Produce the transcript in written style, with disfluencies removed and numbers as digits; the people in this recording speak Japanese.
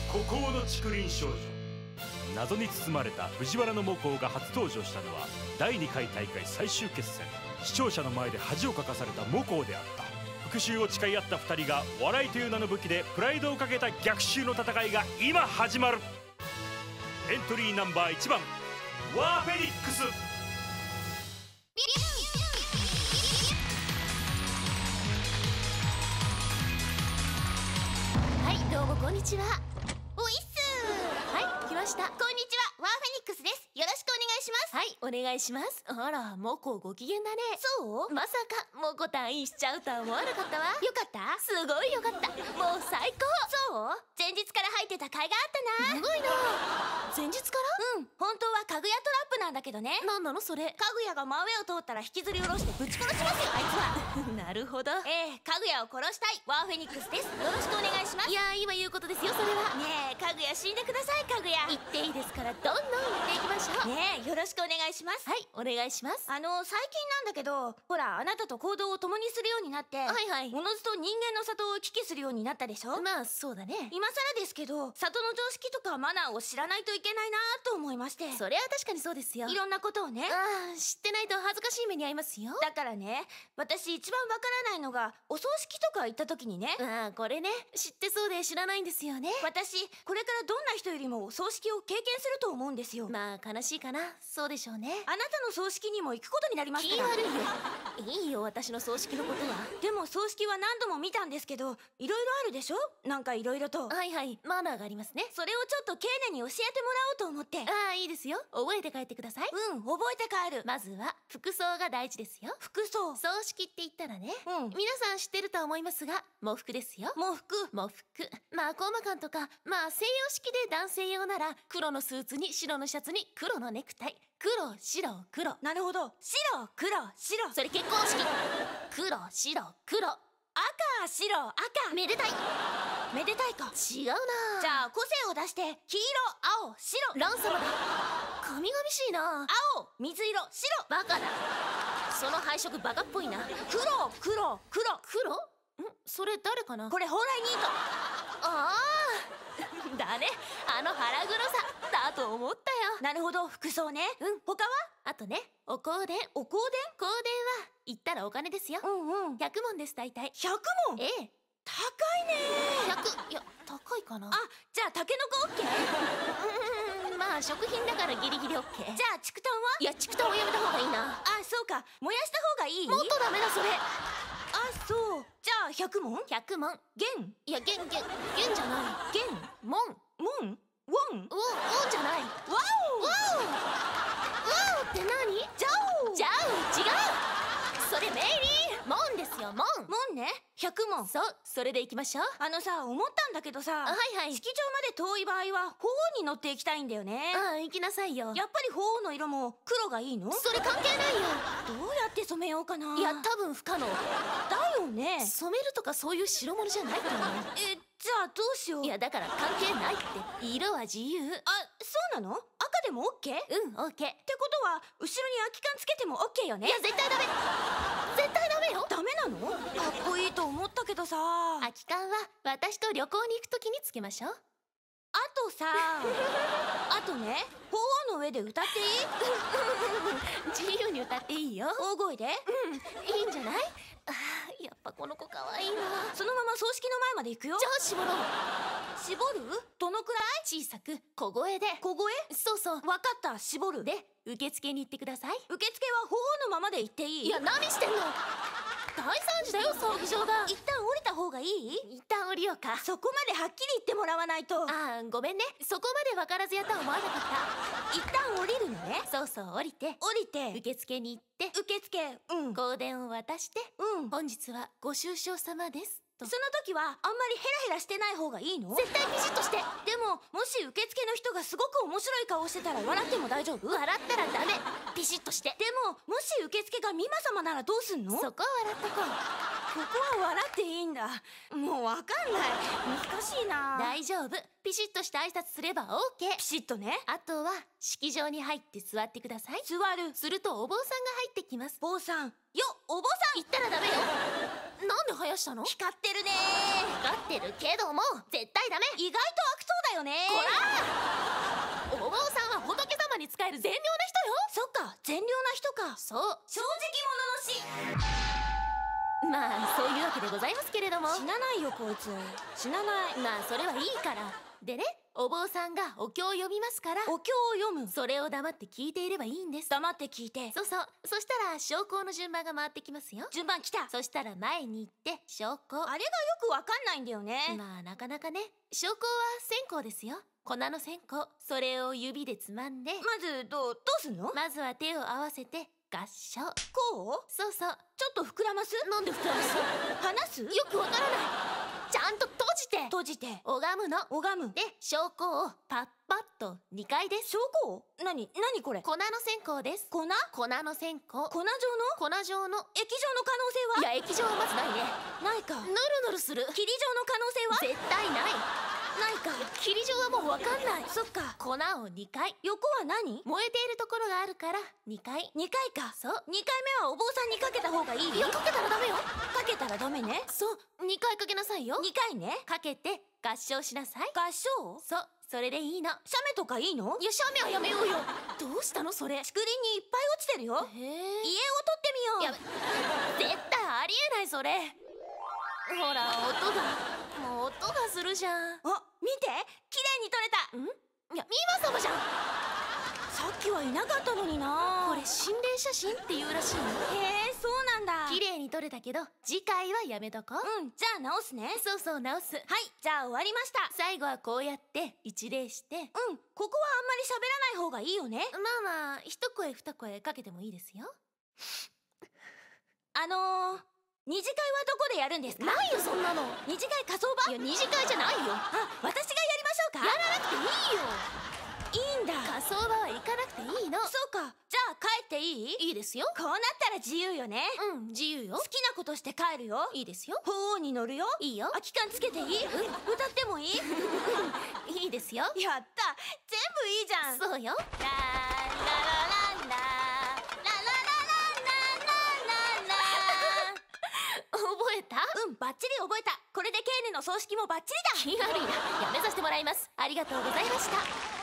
孤高の竹林少女。謎に包まれた藤原の猛攻が初登場したのは第2回大会最終決戦。視聴者の前で恥をかかされた猛攻であった。復讐を誓い合った2人が笑いという名の武器でプライドをかけた逆襲の戦いが今始まる。エントリーナンバー1番ワーフェニックス。 はい、どうもこんにちは。おいっすー。はい、来ました。こんにちは、ワーフェニックスです。よろしくお願いします。はい、お願いします。あら、モコご機嫌だね。そう？まさかモコ退院しちゃうとは思わなかったわ。よかった？すごいよかった。もう最高。そう？前日から入ってた甲斐があったな。すごいな。前日から？うん、本当はかぐやトラップなんだけどね。なんなのそれ。かぐやが真上を通ったら引きずり下ろしてぶち殺しますよ、あいつは。なるほど。かぐやを殺したいワーフェニックスです。よろしくお願いします。いやー、今言うことですよ、それは。ねえ、かぐや死んでください。かぐや言っていいですから、どんどん言っていきましょう。ねえ、よろしくお願いします。はい、お願いします。最近なんだけど、ほら、あなたと行動を共にするようになって、はいはい、おのずと人間の里を行き来するようになったでしょ。まあそうだね。今更ですけど、里の常識とかマナーを知らないといけないなと思いまして。それは確かにそうですよ。いろんなことをね。ああ、知ってないと恥ずかしい目に遭いますよ。だからね、私一番わからないのが、お葬式とか行った時にね。ああ、これね、知ってそうで知らないんですよね。私これからどんな人よりもお葬式を経験すると思うんですよ。まあ悲しいかな。そうでしょうね。あなたの葬式にも行くことになりますから。気悪いよ。いいよ、私の葬式のことは。でも葬式は何度も見たんですけど、いろいろあるでしょ。なんかいろいろと。はいはい、マナーがありますね。それをちょっと丁寧に教えてもらおうと思って。ああ、いいですよ。覚えて帰ってください。うん、覚えて帰る。まずは服装が大事ですよ。服装。葬式って言ったらね、皆さん知ってるとは思いますが、喪服ですよ。喪服。喪服。まあコーマ館とか、まあ西洋式で男性用なら黒のスーツに白のシャツに黒のネクタイ。黒白黒。なるほど。白黒白。それ結婚式。黒白黒。赤白赤。めでたい。めでたいか。違うな。じゃあ個性を出して黄色青白。ラン様だ。神々しいな。青水色白。バカだ。その配色バカっぽいな。黒黒黒黒。それ誰かな。これ蓬莱ニート。ああだね、あの腹黒さだと思ったよ。なるほど、服装ね。他は？あとね、お香典。お香典？香典は言ったらお金ですよ。100文です、大体。100文？ええ。高いね。100、いや高いかな。あ、じゃあタケノコ OK？ まあ食品だからギリギリ OK。 じゃあ竹炭は？いや竹炭はやめた方がいいな。あ、そうか、燃やした方がいい。もっとダメだそれ。あ、そう。じゃあ100文？100文。元？いや元じゃない。元？門？門？ウォン？ウォンじゃない。ワオ！ワオ！ワオって何？ジャオ！ジャオ違う。それメイリー。門ですよ、門。門ね。100文。そう、それで行きましょう。さ、思ったんだけどさ。はいはい。式場まで遠い場合は鳳凰に乗って行きたいんだよね。ああ、行きなさいよ。やっぱり鳳凰の色も黒がいいの？それ関係ないよ。どうやって染めようかな。いや多分不可能だよね。染めるとかそういう代物じゃないと思う。じゃあどうしよう。いやだから関係ないって。色は自由。あ、そうなの？赤でも OK？ うん、OK。ってことは後ろに空き缶つけても OK よね。いや絶対ダメ。絶対ダメよ。ダメなの？かっこいいと思ったけどさ。空き缶は私と旅行に行くときにつけましょう。あとさあとね、鳳凰の上で歌っていい？自由に歌っていいよ。大声で？いいんじゃない？あー、やっぱこの子かわいいな。そのまま葬式の前まで行くよ。じゃあ絞ろう。絞る？どのくらい？小さく小声で。小声？そうそう、わかった、絞る。で、受付に行ってください。受付は鳳凰のままで行っていい？いや何してんの。大惨事だよ、葬儀場が。一旦降りた方がいい？一旦降りようか。そこまではっきり言ってもらわないと。ああ、ごめんね、そこまで分からずやとは思わなかった。一旦降りるのね。そうそう、降りて受付に行って、受付、香典を渡して、本日はご愁傷様ですと。その時はあんまりヘラヘラしてない方がいいの？絶対ピシッとして。でももし受付の人がすごく面白い顔してたら笑っても大丈夫？笑ったらダメ。ピシッとして。でももし受付が美馬様ならどうすんの？そこは笑っとこう。ここは笑っていいんだ。もうわかんない。難しいな。大丈夫。ピシッとして挨拶すれば OK。 ピシッとね。あとは式場に入って座ってください。座る。するとお坊さんが入ってきます。坊さん。よっ、お坊さん。言ったらダメよ。なんで生やしたの？光ってるね。光ってるけども絶対ダメ。意外と悪党だだよね。 こらお坊さんは仏様に仕える善良な人よ。 そっか、善良な人か。 そう、 正直者の死。 まあそういうわけでございますけれども。 死なないよこいつ、死なない。 まあそれはいいから。でね、お坊さんがお経を読みますから、 お経を読む。 それを黙って聞いていればいいんです。 黙って聞いて。 そうそう。そしたら昇降の順番が回ってきますよ。 順番来た。 そしたら前に行って昇降。 あれがよくわかんないんだよね。 まあなかなかね。昇降は線香ですよ。粉の線香。それを指でつまんで、 まずどうすんの？ まずは手を合わせて合掌。 こう？ そうそう。 ちょっと膨らます？ なんで膨らます離す？ よくわからない。ちゃんと閉じて。 閉じて。 拝むの。 拝む。 で、昇降をパッパッと2回です。 昇降？何これ？ 粉の線香です。 粉の線香。 粉状の？ 粉状の。 液状の可能性は？ いや、液状はまずないね。 ないか。 ぬるぬるする。 霧状の可能性は？ 絶対ない。 ないか。 霧状はもうわかんない。 そっか。 粉を2回。 横は何？ 燃えているところがあるから2回。 2回か。 そう。 2回目はお坊さんにかけた方がいい？ いや、かけたらダメよ。 かけたらダメね。 そう、2回かけなさいよ。 2回ね。 かけて合掌しなさい。 合掌？ そう、それでいいの。 写メとかいいの？ いや、写メはやめようよ。どうしたのそれ。 竹林にいっぱい落ちてるよ。 へえ。 家を撮ってみよう。 絶対ありえないそれ。ほら、もう音がするじゃん。 あ、見て、綺麗に撮れた。 いや、ミマ様じゃん。 さっきはいなかったのにな。 これ心霊写真っていうらしいの。 へえ、そうなんだ。 綺麗に撮れたけど次回はやめとこう。 じゃあ直すね。 そうそう、直す。 はい、じゃあ終わりました。 最後はこうやって一礼して。 ここはあんまり喋らない方がいいよね。 まあまあ、一声二声かけてもいいですよ。 二次会はどこでやるんですか？ ないよそんなの。 二次会火葬場？ いや、二次会じゃないよ。 あ、私がやりましょうか？ やらなくていいよ。 いいんだ。 火葬場は行かなくていいの。 そうか。じゃあ帰っていい？ いいですよ。 こうなったら自由よね。 自由よ。 好きなことして帰るよ。 いいですよ。 鳳凰に乗るよ。 いいよ。 空き缶つけていい？歌ってもいい？ いいですよ。 やった、全部いいじゃん。 そうよ。 ラララララ覚えた？ バッチリ覚えた。これで経理の葬式もバッチリだ。 気悪いな。やめさせてもらいます。ありがとうございました。